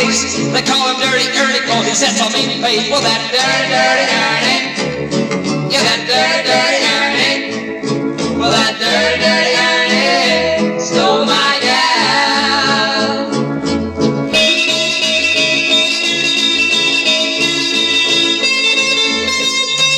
face. They call him Dirty Ernie 'cause he sets on mean face. Well, that dirty, dirty Ernie.